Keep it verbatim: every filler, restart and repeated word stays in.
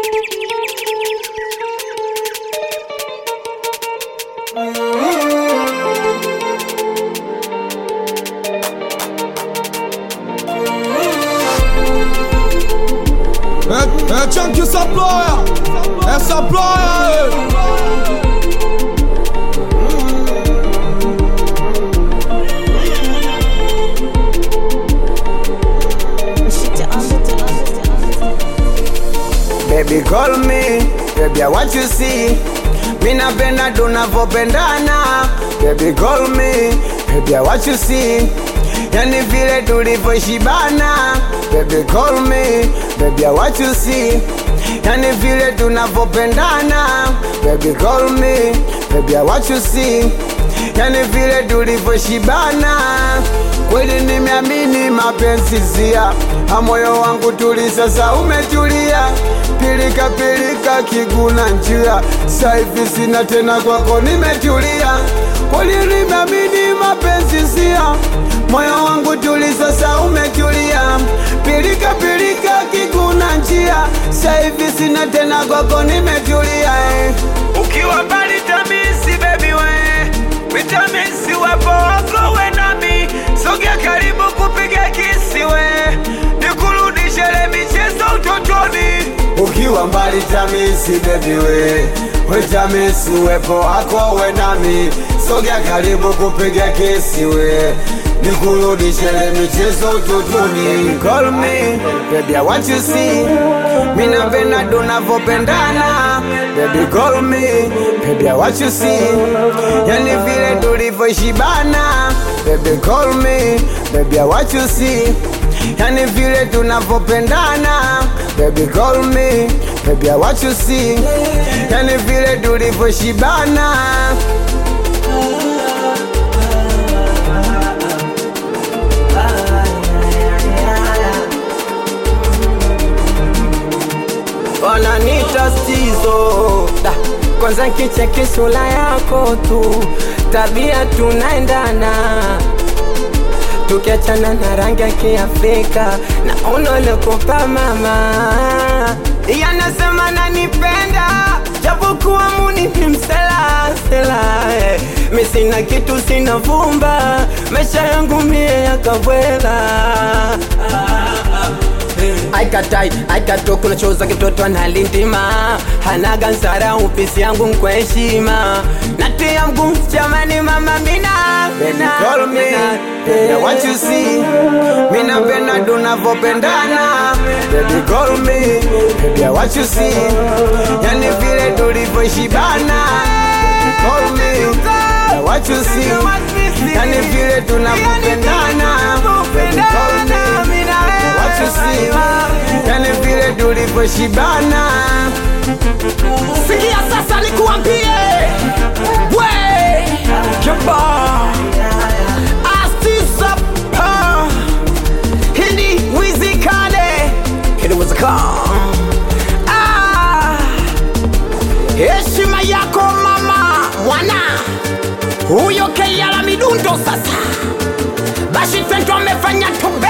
É, é tchan que essa ploia, essa ploia, Baby call me, baby I want you see. Mina penda tunavopendana. Baby call me, baby I want you see. Yani vile tulivyoshibana. Baby call me, baby I want you see. Yani vile tunavopendana. Baby call me, baby I want you see. Yani vile tulivyoshibana. Kweli nimeamini mapenzi zia. Moyo wangu tuli sasa umetulia. Pilika pilika kiguna njia. Saivi sina tena kwako nimetulia. Kweli nimeamini mapenzi zia. Moyo wangu tuli sasa umetulia. Pilika pilika kiguna njia. Saivi sina tena kwako nimetulia. Ukiwa mbali tamisi baby we, vitamisi wapo wako we nami. Sogea karibu kupiga kisi we, nikurudishe le michezo utotoni. Ukiwa mbali tamisi baby we, vitamisi wepo wako we nami. Sogea karibu kupiga kisi we, nikurudishe le michezo utotoni. Call me, baby I want you see. Mina penda tunavopendana. Baby call me, baby I want you see. Yani vile tulivyoshibana. Baby call me, baby I want you see. Yani vile tunavopendana. Baby call me, baby I want you see. Yani vile tulivyoshibana. Wananita stizo da. Kwanza kicheki sura yako tu, tabia tunaendana. Tukiachana na rangi ya Kiafrika na unolokopa mama. Yanasema nanipenda japokuwa munipi msela sela. Mi sina kitu sina vumba, maisha yangu mie yakabwela. Aikatai, aikato kuna choza kitoto analindima. Hanaga nsara upisi yangu mkweshima. Natia mgu chamani mama mina. Baby call me, baby I want you see. Mina penda tunavopendana. Baby call me, baby I want you see. Yani vile tulivyoshibana. Baby call me, I want you see. Yani vile tunavopendana. Baby call me, I want you see. Yani vile tulivyoshibana. Sikia sasa nikuambie. We Kemba Astisapa Hindi wizikane Hindi wizikane Ah heshima yako mama wana. Huyo Keyala midundo sasa. Bashi Fento amefanya tobe